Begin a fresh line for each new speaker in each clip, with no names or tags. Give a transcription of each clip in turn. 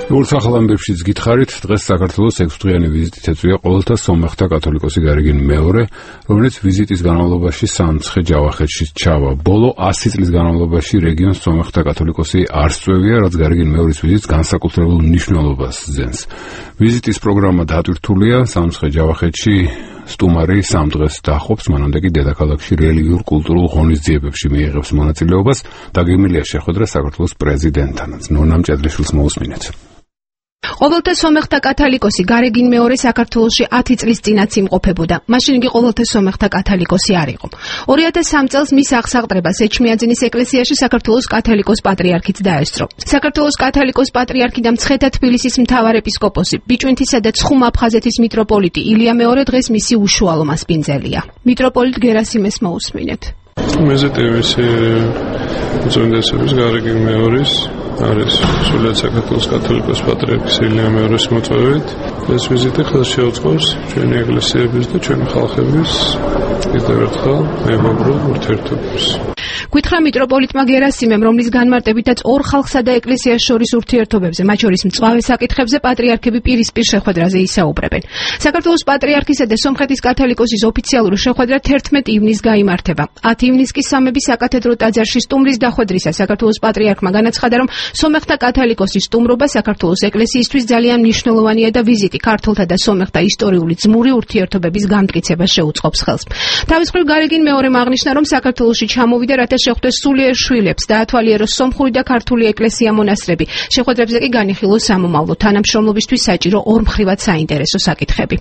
როგორც ახალ ამბებშიც გითხარით, დღეს საქართველოს 6-დღიანი ვიზიტით ეწვია ყოველთა სომეხთა კათოლიკოსი გარეგინ მეორე, რომელიც ვიზიტის განმავლობაში სამცხე ჯავახეთში ჩავა. ბოლო 100 წლის განმავლობაში რეგიონს სომეხთა კათოლიკოსი არ სწვევია, რაც გარეგინ მეორის ვიზიტს განსაკუთრებულ მნიშვნელობას ძენს. ვიზიტის პროგრამა დატვირთულია სამცხე ჯავახეთში სტუმარი 3 დღეს დაჰყოფს, მანამდე კი დედაქალაქში რელიგიურ კულტურულ ღონისძიებებში მიიღებს მონაწილეობას. დაგეგმილია შეხვედრა საქართველოს პრეზიდენტთანაც. ნონა მჭედლიშვილს მოусმინეთ.
ყოველთა სომეხთა კათოლიკოსი გარეგინ მეორე საქართველოში 10 წლის წინაც იმყოფებოდა. მაშინ იგი ყოველთა სომეხთა კათოლიკოსი არ იყო. 2003 წელს მის აღსაღდრებას ეჩმიაძინის ეკლესიაში საქართველოს კათოლიკოს პატრიარქიც დაესწრო. საქართველოს კათოლიკოს პატრიარქი და მცხეთა თბილისის მთავარეპისკოპოსი, ბიჭვინთისა და ცხუმ-აფხაზეთის მიტროპოლიტი ილია მეორე დღეს მისი უშუალო მასპინძელია. მიტროპოლიტ გერასიმეს მოусმინეთ.
მეზეტი მისი უწმინდესობის გარეგინ მეორის არის სულიად საქართველოს კათოლიკოს პატრიარქის ილია მეორის მოწვევით. ეს ვიზიტი ხელს შეუწყობს ჩვენი ეკლესიების და ჩვენი ხალხების კიდევ ერთხელ მეგობრულ ურთიერთობებს.
გითხრა მიტროპოლიტმა გერასიმემ, რომლის განმარტებითაც ორ ხალხსა და ეკლესიას შორის ურთიერთობებზე, მათ შორის მწვავე საკითხებზე პატრიარქები პირისპირ შეხვედრაზე ისაუბრებენ. საქართველოს პატრიარქისა და სომხეთის კათოლიკოსის ოფიციალური შეხვედრა 11 ივნისს გაიმართება. 10 ივნისს კი სამების საკათედრო ტაძარში სტუმრის დახვედრისა საქართველოს პატრიარქმა განაცხადა, რომ სომეხთა კათოლიკოსის სტუმრობა საქართველოს ეკლესიისთვის ძალიან მნიშვნელოვანია და ვიზიტი ქართველთა და სომეხთა ისტორიული ძმური ურთიერთობების გამტკიცებას შეუწყობს ხელს. თავის მხრივ გარეგინ მეორემ აღნიშნა, რომ საქართველოში ჩამოვიდა, რათა შეხვდეს სულიერ შვილებს და ათვალიეროს სომხური და ქართული ეკლესია მონასტრები. შეხვედრებზე კი განიხილოს სამომავლო თანამშრომლობისთვის საჭირო ორმხრივად საინტერესო საკითხები.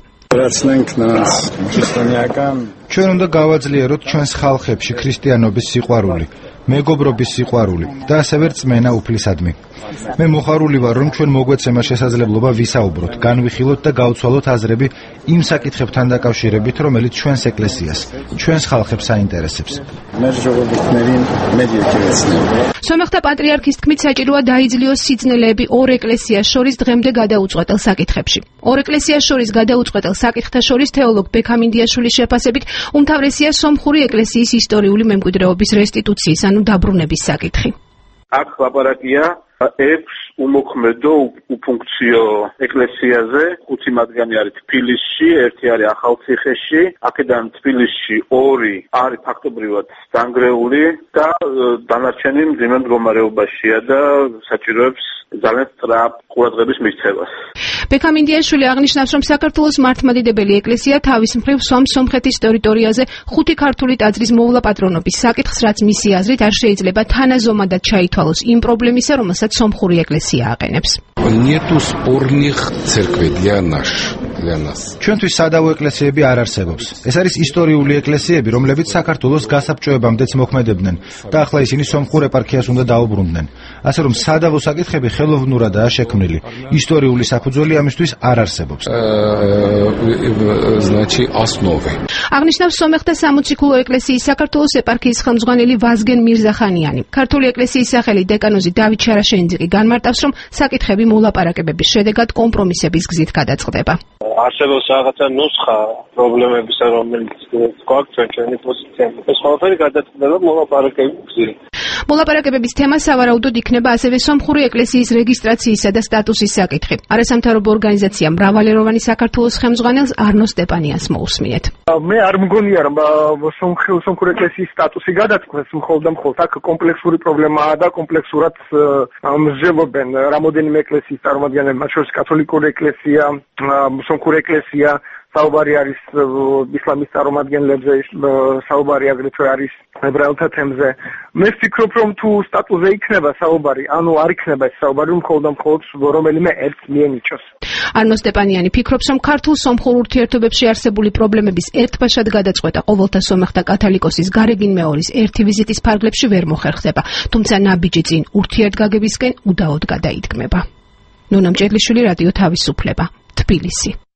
ჩვენ უნდა გავაძლიეროთ ჩვენს ხალხებში ქრისტიანობის სიყვარული, მეგობრობის სიყვარული და ასევე რწმენა უფლისადმი. მე მოხარული ვარ, რომ ჩვენ მოგვეცემა შესაძლებლობა ვისაუბროთ, განვიხილოთ და გავცვალოთ აზრები იმ საკითხებთან დაკავშირებით, რომელიც ჩვენს ეკლესიას, ჩვენს ხალხებს აინტერესებს.
სომეხთა პატრიარქის თქმით, საჭიროა დაიძლიოს სიძნელეები ორ ეკლესიას შორის დღემდე გადაუწყვეტელ საკითხებში. ორ ეკლესიას შორის გადაუწყვეტელ საკითხთა შორის თეოლოგ ბექამინდიაშვილის შეფასებით უმთავრესია სომხური ეკლესიის ისტორიული მემკვიდრეობის რესტიტუციის, ანუ დაბრუნების საკითხი.
აქ ლაპარაკია 6 უმოქმედო უფუნქციო ეკლესიაზე, 5 მათგანი არის თბილისში, 1 არის ახალციხეში, აქედან თბილისში 2 არის ფაქტობრივად დანგრეული და დანარჩენი მძიმე მდგომარეობაშია და საჭიროებს ძალიან სწრაფ ყურადღების მისცემას.
ბექამინდიაშვილი აღნიშნავს, რომ საქართველოს მართლმადიდებელი ეკლესია თავის მხრივ სომხეთის ტერიტორიაზე 5 ქართული ტაძრის მოვლა პატრონობის საკითხს, რაც მისი აზრით არ შეიძლება თანაზომადად ჩაითვალოს იმ პრობლემისა, რომელსაც სომხური ეკლესია აყენებს.
ჩვენთვის სადავო ეკლესიები არ არსებობს. ეს არის ისტორიული ეკლესიები, რომლებიც საქართველოს გასაბჭოებამდეც მოქმედებდნენ და ახლა ისინი სომხურ ეპარქიას უნდა დაუბრუნდნენ. ასე რომ სადავო საკითხები ხელოვნურადაა შექმნილი. ისტორიული საფუძველი ამისთვის არ არსებობს.
აღნიშნავს სომეხთა სამოციქულო ეკლესიის საქართველოს ეპარქიის ხელმძღვანელი ვაზგენ მირზახანიანი. ქართული ეკლესიის სახელი დეკანოზი დავით შარაშენიძე განმარტავს, რომ საკითხები მოლაპარაკებების შედეგად კომპრომისების გზით გადაწყდება.
არსებობს რაღაცა ნუსხა პრობლემებისა, რომელიც გვაქვს ჩვენი პოზიცია. ეს ყველაფერი გადაწყდება მოლაპარაკების გზით.
მოლაპარაკებების თემა სავარაუდოდ იქნება ასევე სომხური ეკლესიის რეგისტრაციისა და სტატუსის საკითხი. არასამთავრობო ორგანიზაცია მრავალეროვანი საქართველოს ხელმძღვანელს არნო სტეპანიას მოусმინეთ.
მე არ მგონია, რომ სომხური ეკლესიის სტატუსი გადაწყვეტს მხოლოდ და მხოლოდ. აქ კომპლექსური პრობლემაა და კომპლექსურად მსჯელობენ რამოდენიმე ეკლესიის წარმომადგენლები, მათ შორის კათოლიკური ეკლესია, სომხური ეკლესია, საუბარი არის ისლამის წარმომადგენლებზე, საუბარი აგრეთვე არის ებრაელთა თემზე. მე ვფიქრობ, რომ თუ სტატუსზე იქნება საუბარი, ანუ არ იქნება ეს საუბარი, მხოლოდ და მხოლოდ რომელიმე ერთს მიენიჭოს.
არნო სტეპანიანი ფიქრობს, რომ ქართულ-სომხურ ურთიერთობებში არსებული პრობლემების ერთბაშად გადაწყვეტა ყოველთა სომეხთა კათოლიკოსის გარეგინ მეორის ერთი ვიზიტის ფარგლებში ვერ მოხერხდება, თუმცა ნაბიჯი წინ ურთიერთგაგებისკენ უდაოდ გადაიდგმება. ნონა მჭედლიშვილი, რადიო თავისუფლება, თბილისი.